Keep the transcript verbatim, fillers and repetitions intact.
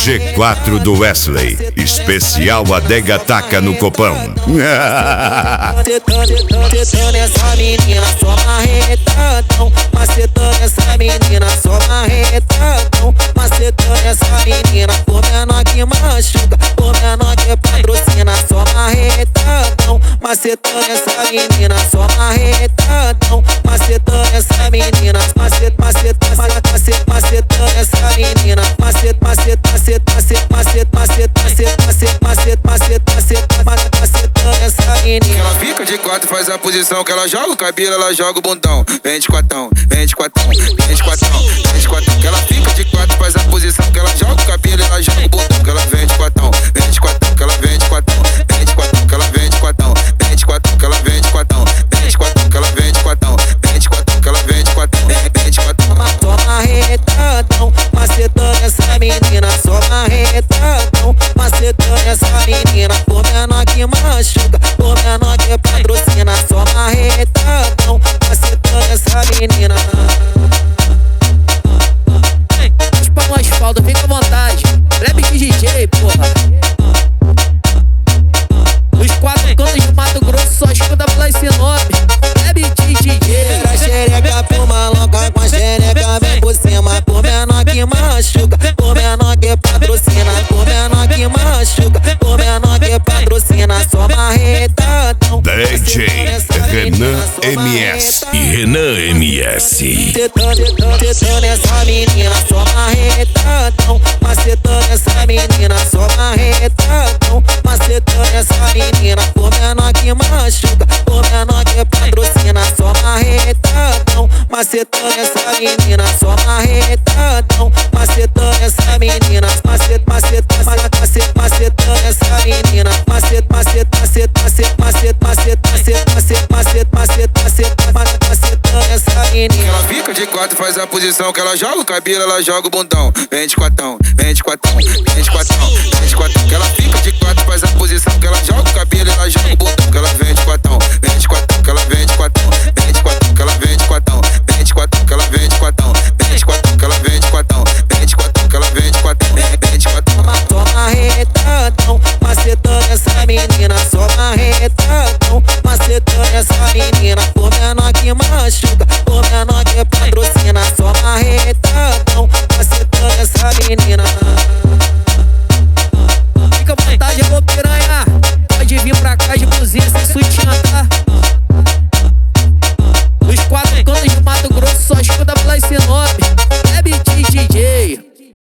G quatro do Wesley, especial Adega Taca no Copão. Macetando essa menina só marretadão, macetando essa menina só marretadão, macetando essa menina por menor que machuca, por menor que patrocina só marretadão, macetando essa menina só marretadão, macetando essa menina, macet, macet, macet, macetando essa menina, macet, macet, macet, macet, macet, macet, macet, macet, macet, macet, macet, macetando essa menina. Ela fica de quatro, faz a posição que ela joga o cabelo, ela joga o bundão. Vem de quatão, vem de quatão, vem de quatão, vem de quatão. Que ela fica de quatro, faz a posição que ela joga o cabelo, ela joga o bundão. Que ela vem de quatão, vem de quatão, que ela vem de quatão, vem de quatão, que ela vem de quatão, vem de quatão, que ela vem de quatão, vem de quatão, que ela vem de quatão, vem de quatão, que ela vem de quatão, vem de quatão. Só marretadão, macetando essa menina só marretadão, macetando essa menina por menor que machuca, por menor que patrocina só marretadão, macetando essa menina. Tipo um asfalto, fica à vontade. Leve de D J, porra. Os quatro cantos do Mato Grosso só escuta Play Sinop. Leve de D J. A xereca por maloca, com a xereca vem por cima, por menor que machuca, por menor que patrocina, por menor que machuca, por menor que patrocina só marretadão. D J Renan M S e Renan M S. Macetando essa menina só marretadão, macetando essa menina só marretadão, macetando essa menina por menor que machuca, por menor que patrocina só marretadão, macetando essa menina só marretadão, macetando essa menina, macet, macet, macet, macetando essa menina, macet, macet, macet, macet, macet, macet, macet, macet, macet, macet, macet, macetando essa menina. Ela fica de quatro, faz a posição que ela joga o cabelo, ela joga o bundão. Vem de quatão, vem de quatão, vem de quatão, vem de quatão. Que ela fica de quatro, faz a posição que ela joga o cabelo, ela joga o bundão. Que ela vem de quatão, vem de quatão, que ela vem de quatão, vem de quatão, que ela vem de quatão, vem de quatão, que ela vem de quatão, vem de quatão, que ela vem de quatão, vem de quatão, que ela vem de quatão, vem de quatão. Só marretadão, macetando essa menina só marretadão, macetando essa menina por menor que machuca, por menor que patrocina só marretadão, macetando essa menina. Fica à vontade, eu vou piranha. Pode vir pra cá de blusinha sem sutiã, tá? Os quatro cantos do Mato Grosso só escuta Play Sinop.